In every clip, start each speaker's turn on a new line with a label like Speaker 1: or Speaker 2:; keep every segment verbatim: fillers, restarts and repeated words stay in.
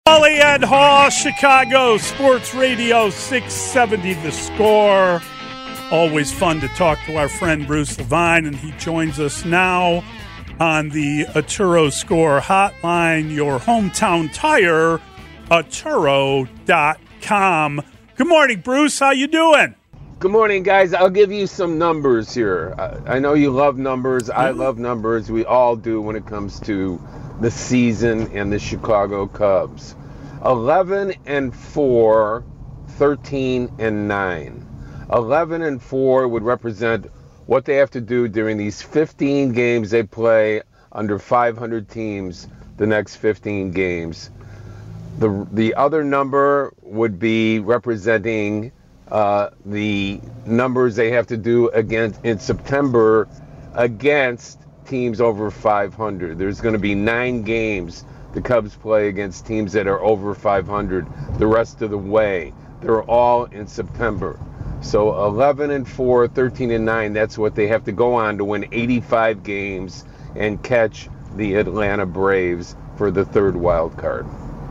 Speaker 1: Paulie Ed Hall, Chicago Sports Radio six seventy The Score. Always fun to talk to our friend Bruce Levine, and he joins us now on the Atturo Score hotline, your hometown tire, Atturo dot com. Good morning, Bruce. How you doing?
Speaker 2: Good morning, guys. I'll give you some numbers here. I, I know you love numbers. I love numbers. We all do when it comes to the season and the Chicago Cubs. eleven and four, thirteen and nine. eleven and four would represent what they have to do during these fifteen games they play under five hundred teams the next fifteen games. The the other number would be representing uh, the numbers they have to do against in September against teams over five hundred. There's going to be nine games the Cubs play against teams that are over five hundred the rest of the way. They're all in September. So eleven and four, thirteen and nine, that's what they have to go on to win eighty-five games and catch the Atlanta Braves for the third wild card.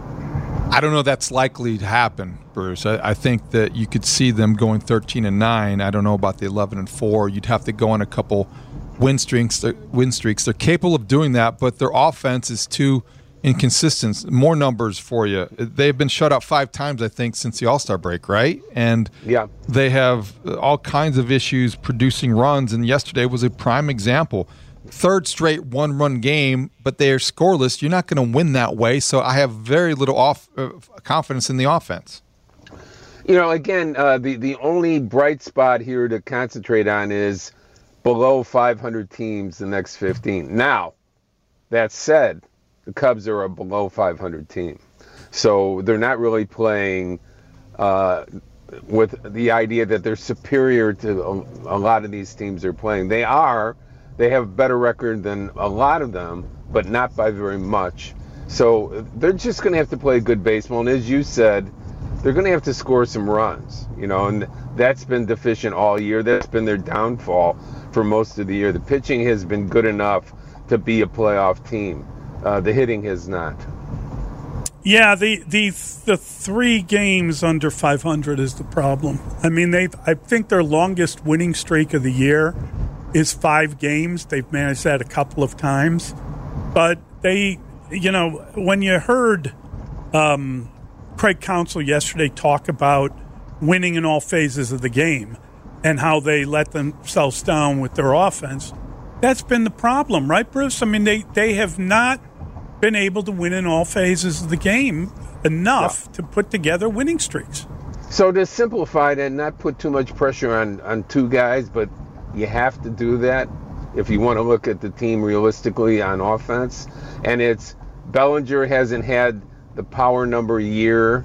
Speaker 3: I don't know that's likely to happen, Bruce. I, I think that you could see them going thirteen and nine. I don't know about the eleven and four. You'd have to go on a couple win streaks. Win streaks. They're capable of doing that, but their offense is too inconsistent. More numbers for you. They've been shut out five times, I think, since the All-Star break, right? And
Speaker 2: yeah,
Speaker 3: they have all kinds of issues producing runs, and yesterday was a prime example. Third straight one-run game, but they are scoreless. You're not going to win that way, so I have very little off, uh, confidence in the offense.
Speaker 2: You know, again, uh, the, the only bright spot here to concentrate on is below five hundred teams the next fifteen. Now, that said, the Cubs are a below five hundred team. So they're not really playing uh, with the idea that they're superior to a, a lot of these teams they're playing. They are. They have a better record than a lot of them, but not by very much. So they're just going to have to play good baseball. And as you said, they're going to have to score some runs, you know, and that's been deficient all year. That's been their downfall for most of the year. The pitching has been good enough to be a playoff team. Uh, the hitting has not.
Speaker 1: Yeah, the the the three games under five hundred is the problem. I mean, they I think their longest winning streak of the year is five games. They've managed that a couple of times. But they, you know, when you heard um, Craig Counsell yesterday talk about winning in all phases of the game and how they let themselves down with their offense, that's been the problem, right, Bruce? I mean, they, they have not been able to win in all phases of the game enough yeah. to put together winning streaks.
Speaker 2: So to simplify it and not put too much pressure on, on two guys, but you have to do that if you want to look at the team realistically on offense. And it's Bellinger hasn't had the power number year,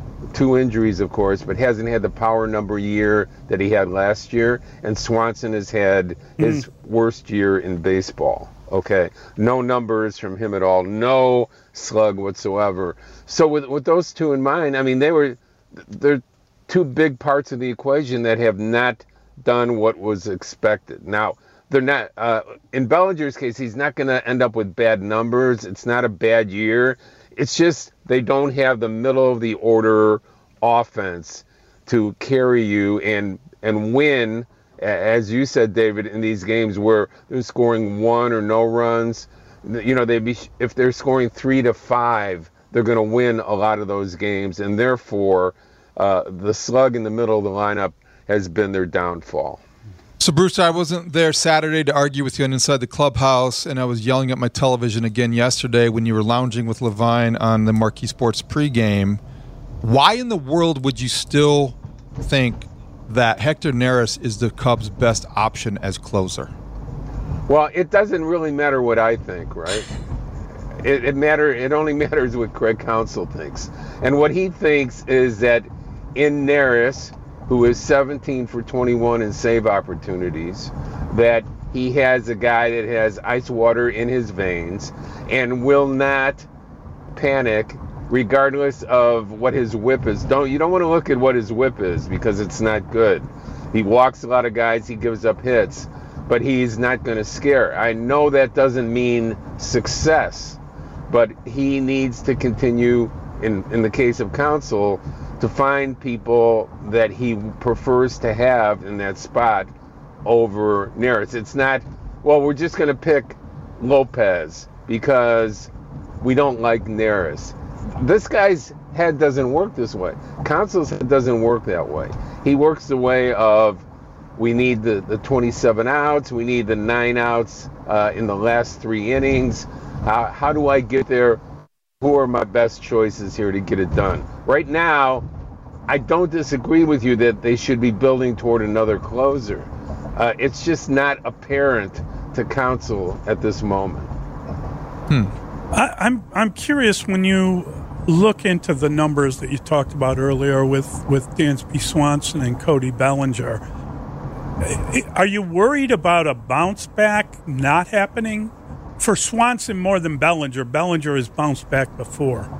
Speaker 2: two injuries, of course, but hasn't had the power number year that he had last year. And Swanson has had his mm. worst year in baseball. Okay, no numbers from him at all, no slug whatsoever. So with with those two in mind, I mean, they were they're two big parts of the equation that have not done what was expected. Now, they're not, uh, in Bellinger's case, he's not going to end up with bad numbers. It's not a bad year. It's just they don't have the middle of the order offense to carry you and and win, as you said, David, in these games where they're scoring one or no runs. You know, they be if they're scoring three to five, they're going to win a lot of those games, and therefore uh, the slug in the middle of the lineup has been their downfall.
Speaker 3: So, Bruce, I wasn't there Saturday to argue with you on Inside the Clubhouse, and I was yelling at my television again yesterday when you were lounging with Levine on the Marquee Sports pregame. Why in the world would you still think that Hector Neris is the Cubs' best option as closer?
Speaker 2: Well, it doesn't really matter what I think, right? It, it matter. It only matters what Craig Counsell thinks. And what he thinks is that in Neris, who is seventeen for twenty-one in save opportunities, that he has a guy that has ice water in his veins and will not panic regardless of what his whip is. Don't you don't want to look at what his whip is because it's not good. He walks a lot of guys, he gives up hits, but he's not going to scare. I know that doesn't mean success, but he needs to continue in, in the case of Counsell, to find people that he prefers to have in that spot over Neris. It's not, well, we're just going to pick Lopez because we don't like Neris. This guy's head doesn't work this way. Counsell's head doesn't work that way. He works the way of, we need the, the twenty-seven outs, we need the nine outs uh, in the last three innings. How, how do I get there? Who are my best choices here to get it done? Right now, I don't disagree with you that they should be building toward another closer. Uh, it's just not apparent to Counsell at this moment.
Speaker 1: Hmm. I, I'm I'm curious when you look into the numbers that you talked about earlier with, with Dansby Swanson and Cody Bellinger. Are you worried about a bounce back not happening? For Swanson more than Bellinger. Bellinger has bounced back before.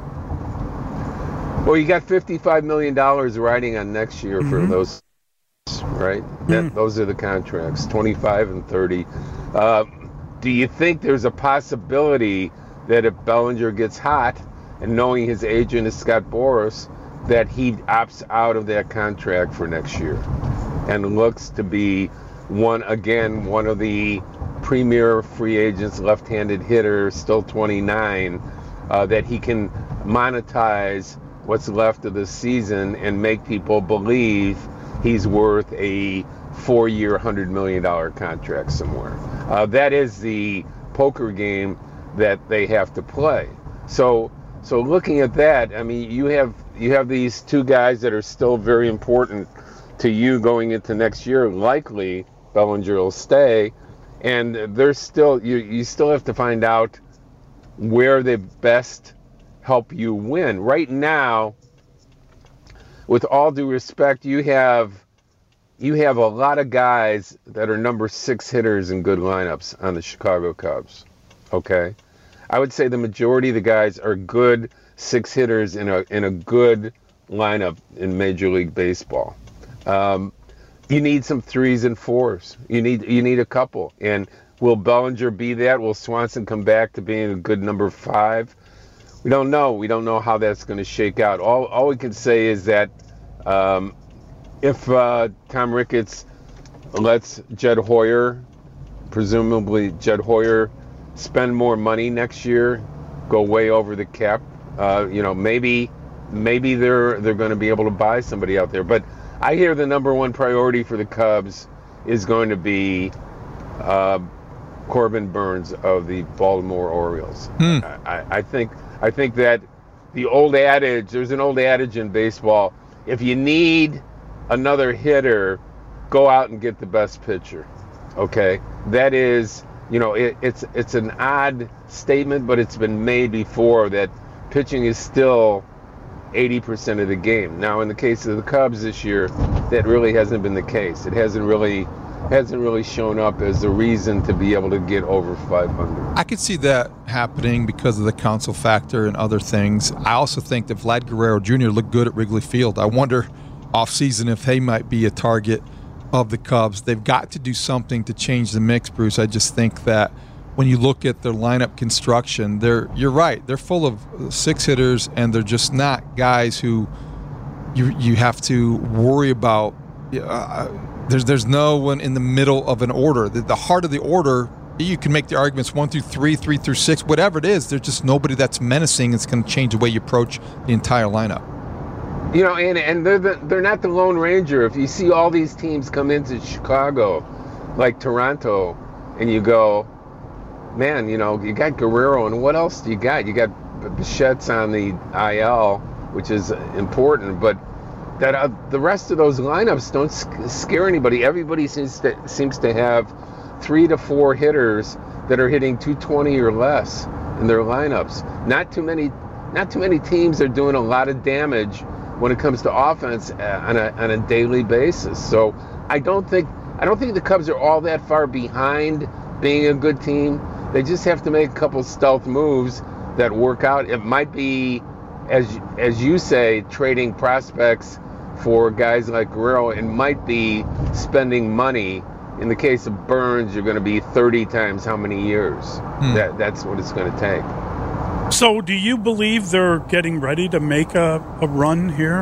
Speaker 2: Well, you got fifty-five million dollars riding on next year mm-hmm. for those, right? Mm-hmm. That, those are the contracts, twenty-five and thirty. Uh, do you think there's a possibility that if Bellinger gets hot, and knowing his agent is Scott Boras, that he opts out of that contract for next year and looks to be one, again, one of the premier free agents, left-handed hitter, still twenty-nine, uh, that he can monetize what's left of the season and make people believe he's worth a four-year, one hundred million dollars contract somewhere. Uh, that is the poker game that they have to play. So, so looking at that, I mean, you have you have these two guys that are still very important to you going into next year. Likely, Bellinger will stay, and there's still you you still have to find out where they best help you win. Right now, with all due respect, you have you have a lot of guys that are number six hitters in good lineups on the Chicago Cubs. Okay, I would say the majority of the guys are good six hitters in a in a good lineup in Major League Baseball. Um, you need some threes and fours. You need you need a couple. And will Bellinger be that? Will Swanson come back to being a good number five? We don't know. We don't know how that's going to shake out. All all we can say is that um, if uh, Tom Ricketts lets Jed Hoyer, presumably Jed Hoyer, spend more money next year, go way over the cap, uh, you know, maybe maybe they're they're going to be able to buy somebody out there. But I hear the number one priority for the Cubs is going to be uh, Corbin Burnes of the Baltimore Orioles. Hmm. I, I think I think that the old adage, there's an old adage in baseball, if you need another hitter, go out and get the best pitcher. Okay? That is, you know, it, it's it's an odd statement, but it's been made before that pitching is still eighty percent of the game. Now, in the case of the Cubs this year, that really hasn't been the case. It hasn't really hasn't really shown up as a reason to be able to get over five hundred.
Speaker 3: I could see that happening because of the Counsell factor and other things. I also think that Vlad Guerrero Junior looked good at Wrigley Field. I wonder offseason if he might be a target of the Cubs. They've got to do something to change the mix, Bruce. I just think that when you look at their lineup construction, they're you're right. They're full of six hitters, and they're just not guys who you you have to worry about. Uh, there's there's no one in the middle of an order. The, the heart of the order, you can make the arguments one through three, three through six, whatever it is. There's just nobody that's menacing. It's going to change the way you approach the entire lineup.
Speaker 2: You know, and and they're the, they're not the Lone Ranger. If you see all these teams come into Chicago, like Toronto, and you go, man, you know, you got Guerrero, and what else do you got? You got Bichette's on the I L, which is important, but that uh, the rest of those lineups don't sc- scare anybody. Everybody seems to seems to have three to four hitters that are hitting two twenty or less in their lineups. Not too many, not too many teams are doing a lot of damage when it comes to offense on a on a daily basis. So I don't think I don't think the Cubs are all that far behind being a good team. They just have to make a couple stealth moves that work out. It might be, as as you say, trading prospects for guys like Guerrero. It might be spending money. In the case of Burnes, you're going to be thirty times how many years. Hmm. That that's what it's going to take.
Speaker 1: So do you believe they're getting ready to make a, a run here?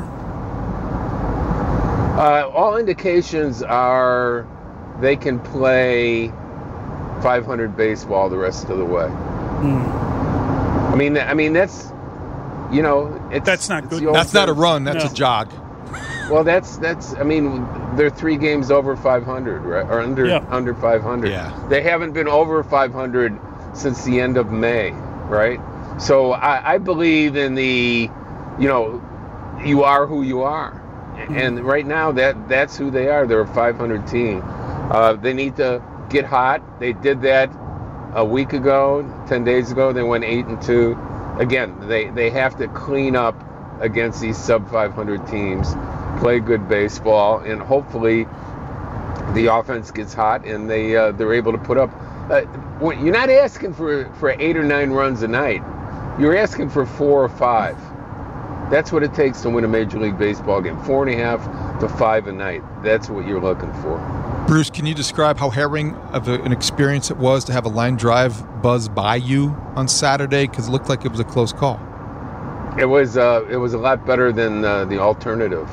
Speaker 2: Uh, all indications are they can play five hundred baseball the rest of the way.
Speaker 1: Hmm.
Speaker 2: I mean, I mean that's, you know, it's
Speaker 1: that's not good.
Speaker 3: That's not a run. That's
Speaker 1: No.
Speaker 3: a jog.
Speaker 2: Well, that's that's. I mean, they're three games over five hundred, right? Or under
Speaker 1: Yeah.
Speaker 2: under five hundred.
Speaker 3: Yeah.
Speaker 2: They haven't been over five hundred since the end of May, right? So I, I believe in the, you know, you are who you are, and right now that that's who they are. They're a five hundred team. Uh, they need to get hot. They did that a week ago, ten days ago. They went eight and two. Again, they they have to clean up against these sub five hundred teams, play good baseball, and hopefully the offense gets hot and they uh, they're able to put up. Uh, you're not asking for for eight or nine runs a night. You're asking for four or five. That's what it takes to win a Major League Baseball game. Four and a half to five a night. That's what you're looking for.
Speaker 3: Bruce, can you describe how harrowing of a, an experience it was to have a line drive buzz by you on Saturday? Because it looked like it was a close call.
Speaker 2: It was uh, it was a lot better than uh, the alternative.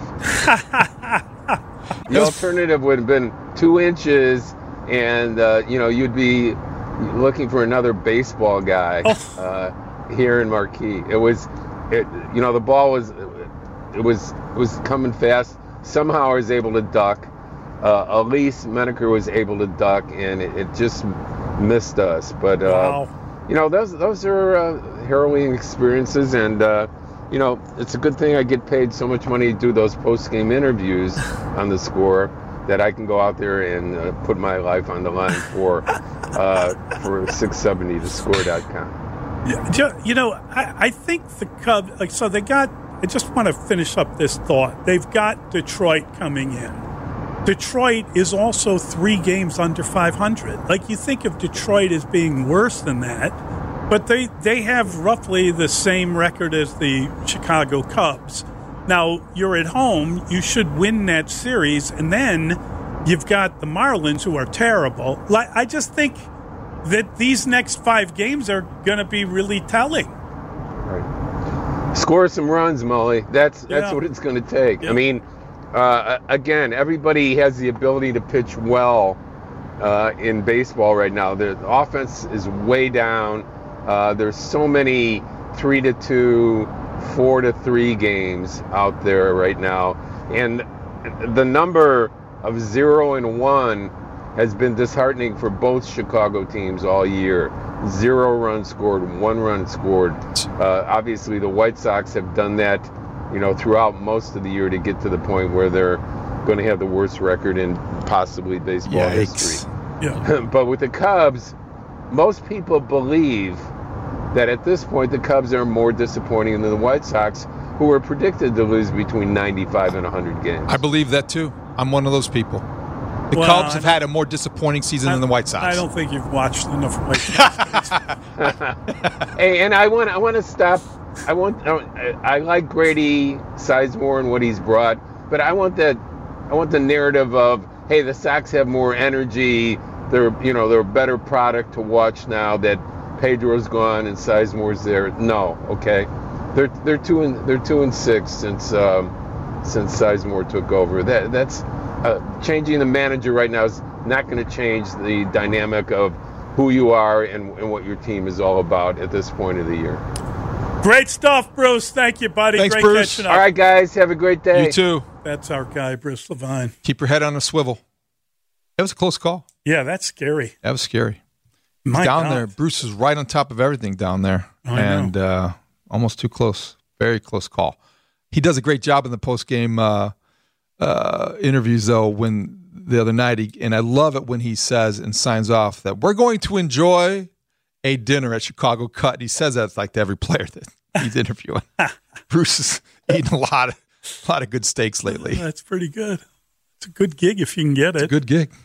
Speaker 2: The alternative would have been two inches, and uh, you know you'd be looking for another baseball guy uh, here in Marquee. It was, it, you know, the ball was it was it was coming fast. Somehow I was able to duck. Uh, Elise Menaker was able to duck, and it, it just missed us. But uh,
Speaker 1: Wow.
Speaker 2: you know, those those are uh, harrowing experiences, and uh, you know, it's a good thing I get paid so much money to do those post-game interviews on the Score that I can go out there and uh, put my life on the line for uh, for six seventy the score dot com.
Speaker 1: Yeah, you know, I, I think the Cubs, like, so they got, I just want to finish up this thought. They've got Detroit coming in. Detroit is also three games under five hundred. Like, you think of Detroit as being worse than that, but they, they have roughly the same record as the Chicago Cubs. Now, you're at home, you should win that series, and then you've got the Marlins, who are terrible. Like, I just think that these next five games are going to be really telling.
Speaker 2: Right. Score some runs, Molly. That's that's
Speaker 1: Yeah.
Speaker 2: what it's going to take.
Speaker 1: Yeah.
Speaker 2: I mean, uh, again, everybody has the ability to pitch well uh, in baseball right now. The offense is way down. Uh, there's so many three to two, four to three games out there right now, and the number of zero and one has been disheartening for both Chicago teams all year. Zero runs scored, one run scored. Uh, obviously, the White Sox have done that, you know, throughout most of the year to get to the point where they're going to have the worst record in possibly baseball
Speaker 3: Yikes.
Speaker 2: history.
Speaker 1: Yeah.
Speaker 2: But with the Cubs, most people believe that at this point the Cubs are more disappointing than the White Sox, who were predicted to lose between ninety-five and one hundred games.
Speaker 3: I believe that too. I'm one of those people. The
Speaker 1: Well,
Speaker 3: Cubs
Speaker 1: I
Speaker 3: have
Speaker 1: don't-
Speaker 3: had a more disappointing season than the White Sox.
Speaker 1: I don't think you've watched enough White Sox.
Speaker 2: Hey, and I want I want to stop. I want I, I like Grady Sizemore and what he's brought, but I want that I want the narrative of, hey, the Sox have more energy. They're you know they're a better product to watch now that Pedro's gone and Sizemore's there. No, okay, they're they're two and they're two and six since um, since Sizemore took over. That that's uh, changing the manager right now is not going to change the dynamic of who you are and, and what your team is all about at this point of the year.
Speaker 1: Great stuff, Bruce. Thank you, buddy.
Speaker 3: Thanks,
Speaker 1: Great
Speaker 3: Bruce.
Speaker 1: catching up.
Speaker 2: All right, guys, have a great day.
Speaker 3: You too.
Speaker 1: That's our guy, Bruce Levine.
Speaker 3: Keep your head on a swivel. It was a close call.
Speaker 1: Yeah, that's scary.
Speaker 3: That was scary.
Speaker 1: My
Speaker 3: down
Speaker 1: God.
Speaker 3: there, Bruce is right on top of everything down there,
Speaker 1: I know.
Speaker 3: and uh, almost too close. Very close call. He does a great job in the post game uh, uh, interviews, though. When the other night, he, and I love it when he says and signs off that we're going to enjoy a dinner at Chicago Cut. He says that like to every player that he's interviewing. Bruce is eating a lot of a lot of good steaks lately.
Speaker 1: That's pretty good. It's a good gig if you can get
Speaker 3: It's a
Speaker 1: it.
Speaker 3: good gig.